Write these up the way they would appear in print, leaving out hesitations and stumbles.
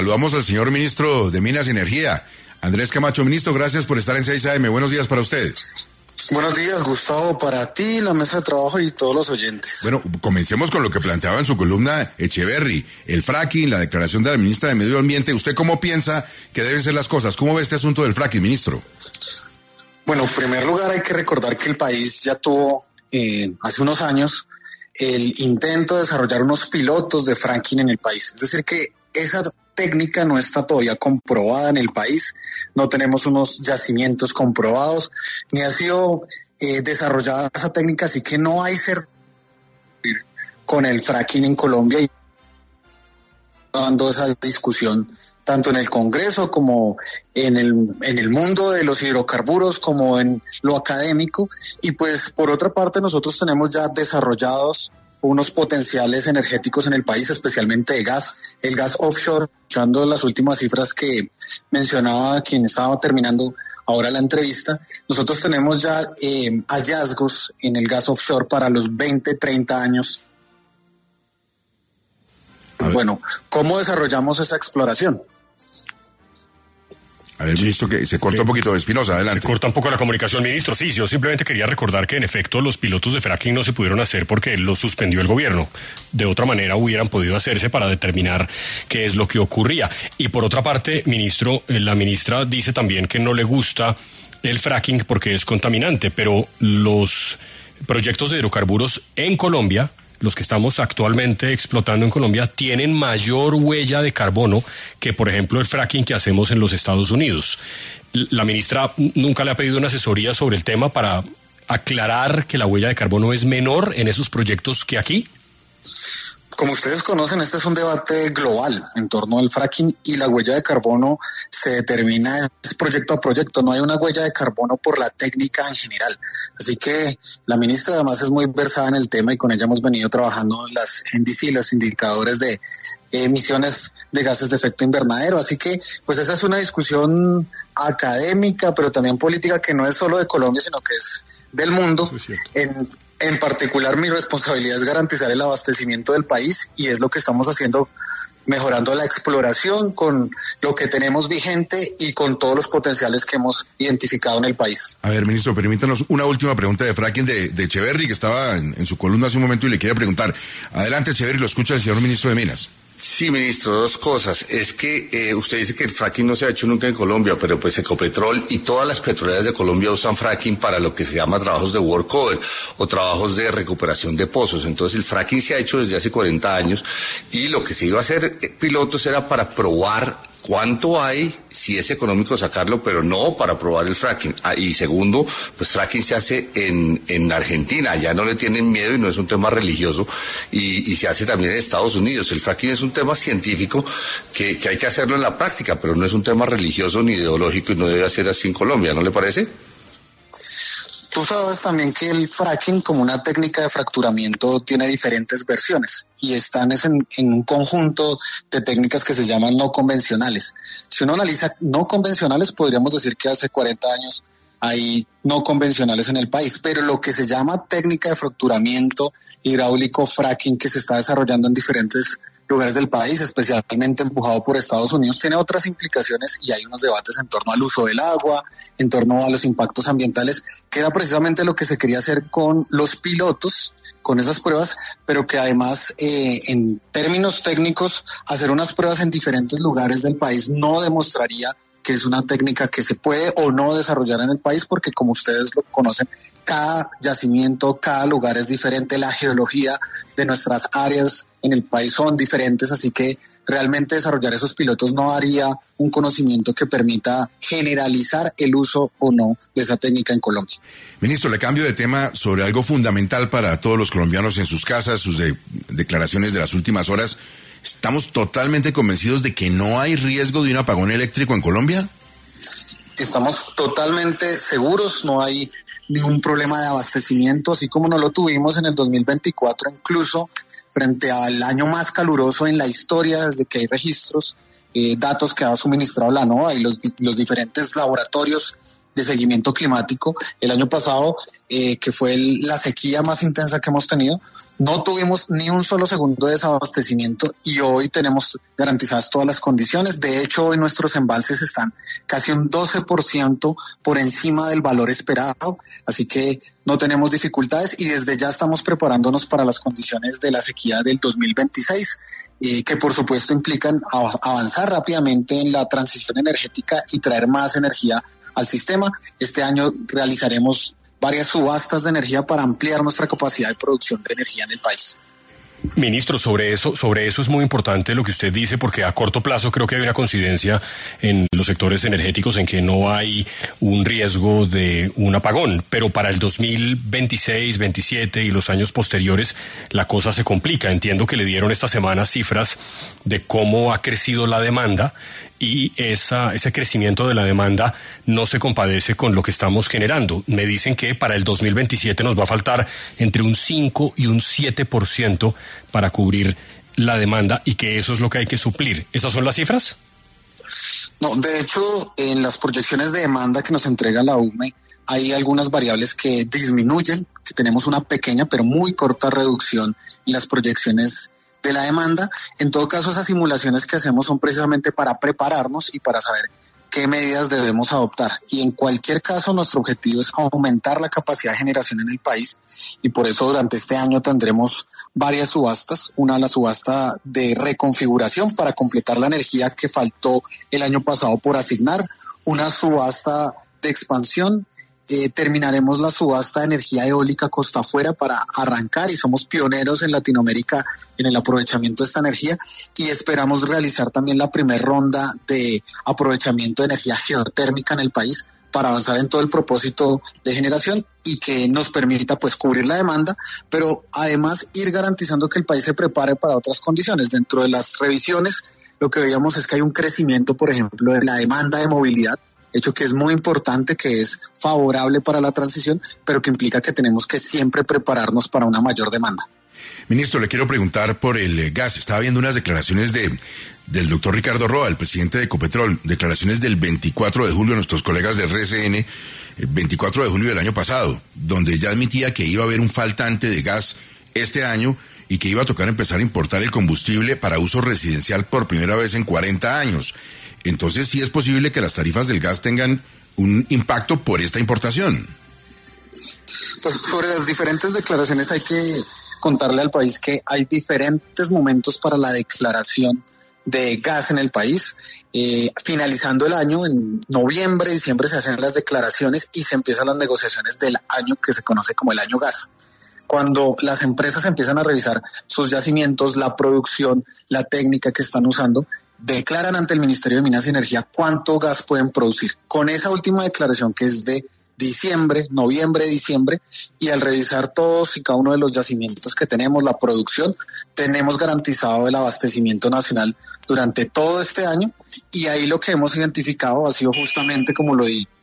Saludamos al señor ministro de Minas y Energía, Andrés Camacho. Ministro, gracias por estar en 6 AM. Buenos días para usted. Buenos días, Gustavo, para ti, la mesa de trabajo y todos los oyentes. Bueno, comencemos con lo que planteaba en su columna Echeverry, el fracking, la declaración de la ministra de Medio Ambiente. ¿Usted cómo piensa que deben ser las cosas? ¿Cómo ve este asunto del fracking, ministro? Bueno, en primer lugar hay que recordar que el país ya tuvo hace unos años el intento de desarrollar unos pilotos de fracking en el país. Es decir, que esa técnica no está todavía comprobada en el país, no tenemos unos yacimientos comprobados, ni ha sido desarrollada esa técnica, así que no hay certeza con el fracking en Colombia y dando esa discusión tanto en el Congreso como en el mundo de los hidrocarburos, como en lo académico. Y pues por otra parte nosotros tenemos ya desarrollados unos potenciales energéticos en el país, especialmente de gas, el gas offshore. Escuchando las últimas cifras que mencionaba quien estaba terminando ahora la entrevista, nosotros tenemos ya hallazgos en el gas offshore para los 20, 30 años. Bueno, ¿cómo desarrollamos esa exploración? A ver, ministro, que se corta un poquito, Espinosa, adelante. Se corta un poco la comunicación, ministro. Sí, yo simplemente quería recordar que en efecto los pilotos de fracking no se pudieron hacer porque los suspendió el gobierno. De otra manera hubieran podido hacerse para determinar qué es lo que ocurría. Y por otra parte, ministro, la ministra dice también que no le gusta el fracking porque es contaminante, pero los proyectos de hidrocarburos en Colombia, los que estamos actualmente explotando en Colombia, tienen mayor huella de carbono que, por ejemplo, el fracking que hacemos en los Estados Unidos. La ministra nunca le ha pedido una asesoría sobre el tema para aclarar que la huella de carbono es menor en esos proyectos que aquí. Como ustedes conocen, este es un debate global en torno al fracking y la huella de carbono se determina proyecto a proyecto. No hay una huella de carbono por la técnica en general. Así que la ministra además es muy versada en el tema y con ella hemos venido trabajando las NDC, los indicadores de emisiones de gases de efecto invernadero. Así que pues esa es una discusión académica, pero también política, que no es solo de Colombia, sino que es del mundo. En particular, mi responsabilidad es garantizar el abastecimiento del país y es lo que estamos haciendo, mejorando la exploración con lo que tenemos vigente y con todos los potenciales que hemos identificado en el país. A ver, ministro, permítanos una última pregunta de fracking de Echeverry, que estaba en su columna hace un momento y le quería preguntar. Adelante, Echeverry, lo escucha el señor ministro de Minas. Sí, ministro, dos cosas. Es que usted dice que el fracking no se ha hecho nunca en Colombia, pero pues Ecopetrol y todas las petroleras de Colombia usan fracking para lo que se llama trabajos de workover o trabajos de recuperación de pozos. Entonces el fracking se ha hecho desde hace 40 años y lo que se iba a hacer pilotos era para probar cuánto hay, si es económico sacarlo, pero no para probar el fracking. Y segundo, pues fracking se hace en Argentina, ya no le tienen miedo y no es un tema religioso, y se hace también en Estados Unidos. El fracking es un tema científico que hay que hacerlo en la práctica, pero no es un tema religioso ni ideológico y no debe ser así en Colombia, ¿no le parece? Tú sabes también que el fracking, como una técnica de fracturamiento, tiene diferentes versiones y están en un conjunto de técnicas que se llaman no convencionales. Si uno analiza no convencionales, podríamos decir que hace 40 años hay no convencionales en el país, pero lo que se llama técnica de fracturamiento hidráulico, fracking, que se está desarrollando en diferentes lugares del país, especialmente empujado por Estados Unidos, tiene otras implicaciones y hay unos debates en torno al uso del agua, en torno a los impactos ambientales, que era precisamente lo que se quería hacer con los pilotos, con esas pruebas, pero que además en términos técnicos hacer unas pruebas en diferentes lugares del país no demostraría que es una técnica que se puede o no desarrollar en el país, porque como ustedes lo conocen, cada yacimiento, cada lugar es diferente, la geología de nuestras áreas en el país son diferentes, así que realmente desarrollar esos pilotos no daría un conocimiento que permita generalizar el uso o no de esa técnica en Colombia. Ministro, le cambio de tema sobre algo fundamental para todos los colombianos en sus casas, sus declaraciones de las últimas horas. ¿Estamos totalmente convencidos de que no hay riesgo de un apagón eléctrico en Colombia? Estamos totalmente seguros, no hay ningún problema de abastecimiento, así como no lo tuvimos en el 2024, incluso frente al año más caluroso en la historia desde que hay registros, datos que ha suministrado la NOAA y los diferentes laboratorios de seguimiento climático. El año pasado, que fue la sequía más intensa que hemos tenido, No tuvimos ni un solo segundo de desabastecimiento y hoy tenemos garantizadas todas las condiciones. De hecho, hoy nuestros embalses están casi un 12% por encima del valor esperado, así que no tenemos dificultades y desde ya estamos preparándonos para las condiciones de la sequía del 2026, que por supuesto implican avanzar rápidamente en la transición energética y traer más energía al sistema. Este año realizaremos varias subastas de energía para ampliar nuestra capacidad de producción de energía en el país. Ministro, sobre eso es muy importante lo que usted dice, porque a corto plazo creo que hay una coincidencia en los sectores energéticos en que no hay un riesgo de un apagón, pero para el 2026, 27 y los años posteriores la cosa se complica. Entiendo que le dieron esta semana cifras de cómo ha crecido la demanda y ese crecimiento de la demanda no se compadece con lo que estamos generando. Me dicen que para el 2027 nos va a faltar entre un 5 y un 7% para cubrir la demanda y que eso es lo que hay que suplir. ¿Esas son las cifras? No, de hecho, en las proyecciones de demanda que nos entrega la UME hay algunas variables que disminuyen, que tenemos una pequeña pero muy corta reducción en las proyecciones de la demanda. En todo caso, esas simulaciones que hacemos son precisamente para prepararnos y para saber qué medidas debemos adoptar. Y en cualquier caso, nuestro objetivo es aumentar la capacidad de generación en el país y por eso durante este año tendremos varias subastas. Una, la subasta de reconfiguración para completar la energía que faltó el año pasado por asignar. Una subasta de expansión. Terminaremos la subasta de energía eólica costa afuera para arrancar y somos pioneros en Latinoamérica en el aprovechamiento de esta energía y esperamos realizar también la primera ronda de aprovechamiento de energía geotérmica en el país para avanzar en todo el propósito de generación y que nos permita pues cubrir la demanda, pero además ir garantizando que el país se prepare para otras condiciones. Dentro de las revisiones lo que veíamos es que hay un crecimiento, por ejemplo, de la demanda de movilidad, hecho que es muy importante, que es favorable para la transición, pero que implica que tenemos que siempre prepararnos para una mayor demanda. Ministro, le quiero preguntar por el gas. Estaba viendo unas declaraciones del doctor Ricardo Roa, el presidente de Ecopetrol, declaraciones del 24 de julio, nuestros colegas del RCN, 24 de julio del año pasado, donde ya admitía que iba a haber un faltante de gas este año y que iba a tocar empezar a importar el combustible para uso residencial por primera vez en 40 años. Entonces, ¿sí es posible que las tarifas del gas tengan un impacto por esta importación? Pues sobre las diferentes declaraciones hay que contarle al país que hay diferentes momentos para la declaración de gas en el país. Finalizando el año, en noviembre, diciembre se hacen las declaraciones y se empiezan las negociaciones del año que se conoce como el año gas. Cuando las empresas empiezan a revisar sus yacimientos, la producción, la técnica que están usando, declaran ante el Ministerio de Minas y Energía cuánto gas pueden producir. Con esa última declaración que es de diciembre, noviembre, diciembre, y al revisar todos y cada uno de los yacimientos que tenemos, la producción, tenemos garantizado el abastecimiento nacional durante todo este año y ahí lo que hemos identificado ha sido justamente como lo di,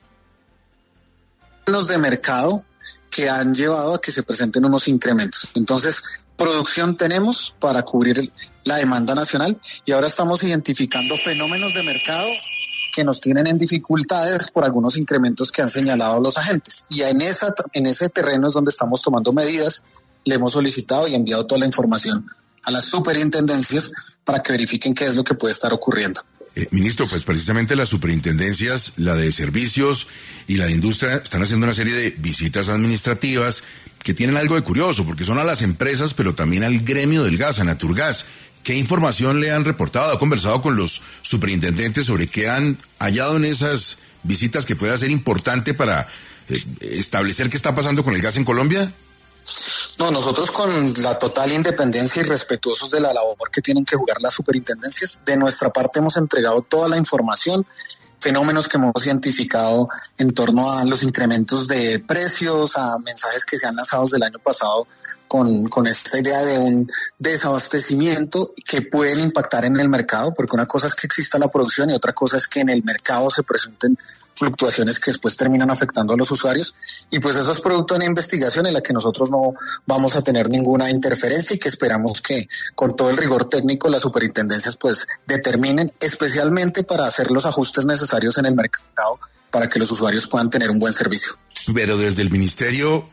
los de mercado que han llevado a que se presenten unos incrementos. Entonces, producción tenemos para cubrir la demanda nacional y ahora estamos identificando fenómenos de mercado que nos tienen en dificultades por algunos incrementos que han señalado los agentes. Y en ese terreno es donde estamos tomando medidas. Le hemos solicitado y enviado toda la información a las superintendencias para que verifiquen qué es lo que puede estar ocurriendo. Ministro, pues precisamente las superintendencias, la de servicios y la de industria, están haciendo una serie de visitas administrativas que tienen algo de curioso, porque son a las empresas, pero también al gremio del gas, a Naturgas. ¿Qué información le han reportado? ¿Ha conversado con los superintendentes sobre qué han hallado en esas visitas que pueda ser importante para establecer qué está pasando con el gas en Colombia? No, nosotros con la total independencia y respetuosos de la labor que tienen que jugar las superintendencias, de nuestra parte hemos entregado toda la información, fenómenos que hemos identificado en torno a los incrementos de precios, a mensajes que se han lanzado del año pasado con esta idea de un desabastecimiento que pueden impactar en el mercado, porque una cosa es que exista la producción y otra cosa es que en el mercado se presenten fluctuaciones que después terminan afectando a los usuarios, y pues eso es producto de una investigación en la que nosotros no vamos a tener ninguna interferencia y que esperamos que con todo el rigor técnico las superintendencias pues determinen, especialmente para hacer los ajustes necesarios en el mercado para que los usuarios puedan tener un buen servicio. Pero desde el ministerio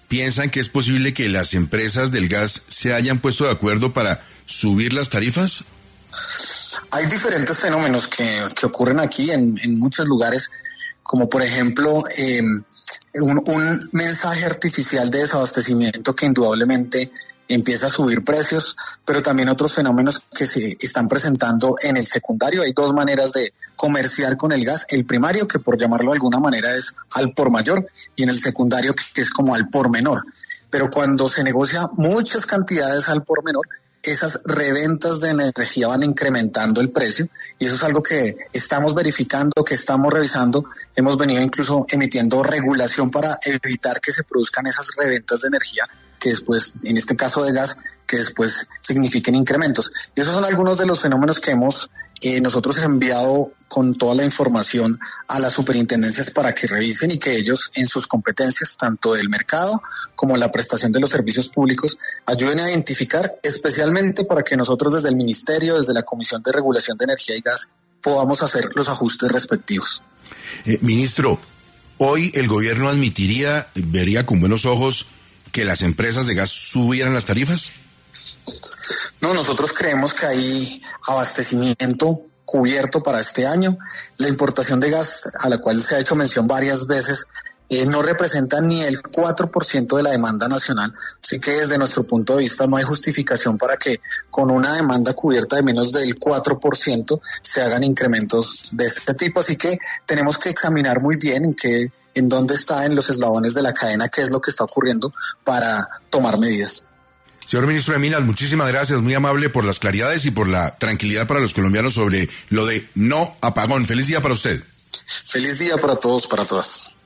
¿piensan que es posible que las empresas del gas se hayan puesto de acuerdo para subir las tarifas? Hay diferentes fenómenos que ocurren aquí en muchos lugares, como por ejemplo un mensaje artificial de desabastecimiento que indudablemente empieza a subir precios, pero también otros fenómenos que se están presentando en el secundario. Hay dos maneras de comerciar con el gas: el primario, que por llamarlo de alguna manera es al por mayor, y en el secundario, que es como al por menor. Pero cuando se negocia muchas cantidades al por menor, esas reventas de energía van incrementando el precio, y eso es algo que estamos verificando, que estamos revisando. Hemos venido incluso emitiendo regulación para evitar que se produzcan esas reventas de energía que después, en este caso de gas, que después signifiquen incrementos. Y esos son algunos de los fenómenos que hemos nosotros enviado con toda la información a las superintendencias para que revisen, y que ellos, en sus competencias, tanto del mercado como la prestación de los servicios públicos, ayuden a identificar, especialmente para que nosotros desde el Ministerio, desde la Comisión de Regulación de Energía y Gas, podamos hacer los ajustes respectivos. Ministro, hoy el gobierno vería con buenos ojos que las empresas de gas subieran las tarifas. No, nosotros creemos que hay abastecimiento cubierto para este año. La importación de gas, a la cual se ha hecho mención varias veces, no representa ni el 4% de la demanda nacional, así que desde nuestro punto de vista no hay justificación para que con una demanda cubierta de menos del 4% se hagan incrementos de este tipo, así que tenemos que examinar muy bien en dónde está en los eslabones de la cadena, qué es lo que está ocurriendo para tomar medidas. Señor ministro de Minas, muchísimas gracias, muy amable por las claridades y por la tranquilidad para los colombianos sobre lo de no apagón. Feliz día para usted. Feliz día para todos, para todas.